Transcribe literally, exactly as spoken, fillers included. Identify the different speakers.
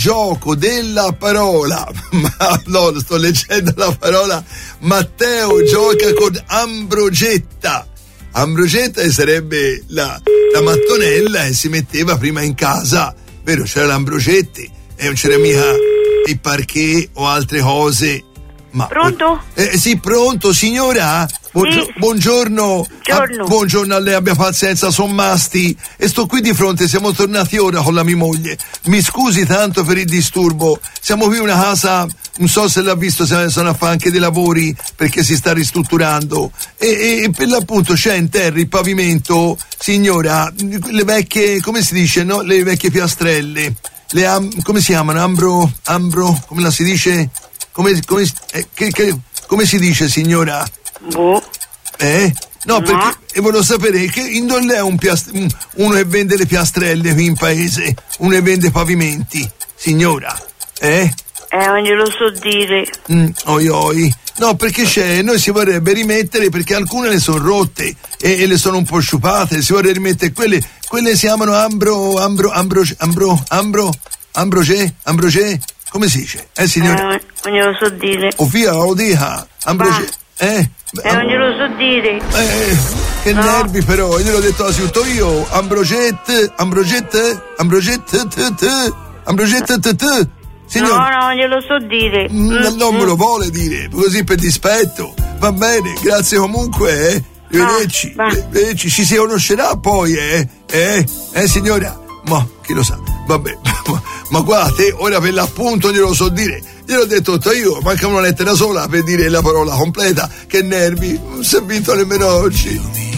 Speaker 1: gioco della parola. Ma no, sto leggendo la parola. Matteo gioca con Ambrogetta. Ambrogetta sarebbe la, la mattonella e si metteva prima in casa, vero? C'era l'Ambrogetti e non c'era mica il parquet o altre cose. Ma,
Speaker 2: pronto?
Speaker 1: Eh, sì, pronto, signora? Buongio-
Speaker 2: sì.
Speaker 1: Buongiorno.
Speaker 2: Buongiorno.
Speaker 1: Ah, buongiorno a lei, abbia pazienza, son Masti e sto qui di fronte, siamo tornati ora con la mia moglie. Mi scusi tanto per il disturbo, siamo qui in una casa, non so se l'ha visto, se sono a fare anche dei lavori perché si sta ristrutturando e, e per l'appunto c'è in terra il pavimento, signora, le vecchie, come si dice, no? Le vecchie piastrelle, le am- come si chiamano? Ambro, ambro, come la si dice? Come, come, eh, che, che, come si dice, signora?
Speaker 2: Boh.
Speaker 1: Eh? No,
Speaker 2: No.
Speaker 1: perché e volevo sapere che in non è un piast- uno che vende le piastrelle qui in paese, uno che vende pavimenti, signora. Eh?
Speaker 2: Eh, non glielo so dire.
Speaker 1: Mm, oi oi. No, perché c'è, noi si vorrebbe rimettere perché alcune le sono rotte e, e le sono un po' sciupate, si vorrebbe rimettere quelle, quelle si chiamano ambro, ambro, ambro, ambro, ambro, ambroge, ambroge, come si dice? Eh, signora?
Speaker 2: Eh, non glielo so dire.
Speaker 1: O via, o dica, ambroge, eh?
Speaker 2: Eh, non glielo so dire.
Speaker 1: Eh, che
Speaker 2: No.
Speaker 1: nervi però, io l'ho detto tutto io, Ambrogette, Ambrogette, Ambrogette, t, t, Ambrogette, t, t. Signor,
Speaker 2: No, no, non glielo so dire.
Speaker 1: mm,
Speaker 2: Mm,
Speaker 1: non me
Speaker 2: mm.
Speaker 1: lo vuole dire, così per dispetto. Va bene, grazie comunque, eh. Arrivederci,
Speaker 2: va.
Speaker 1: arrivederci, ci si conoscerà poi, eh? Eh, eh signora? Ma chi lo sa, vabbè, ma, ma guarda, te ora per l'appunto glielo so dire, gliel'ho detto tutto io, manca una lettera sola per dire la parola completa, che nervi, non si è vinto nemmeno oggi.